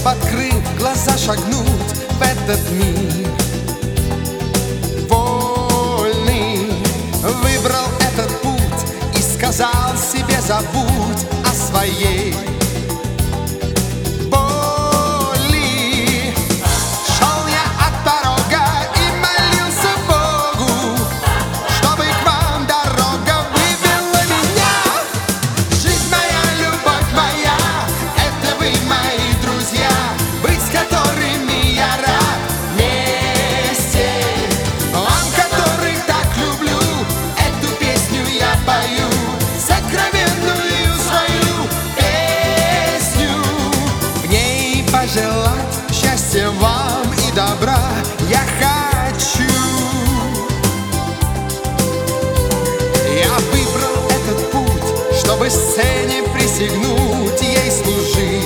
открыв глаза, шагнуть в этот мир. Вольный выбрал этот путь и сказал себе: забудь о своей боли. Шел я от порога и молился Богу, чтобы к вам дорога вывела меня. Жизнь моя, любовь моя, это вы, мои друзья, быть с которыми я рад вместе. Вам, которых так люблю, эту песню я пою, сокровенную свою песню. В ней пожелать счастья вам и добра я хочу. Я выбрал этот путь, чтобы сцене присягнуть, ей служить.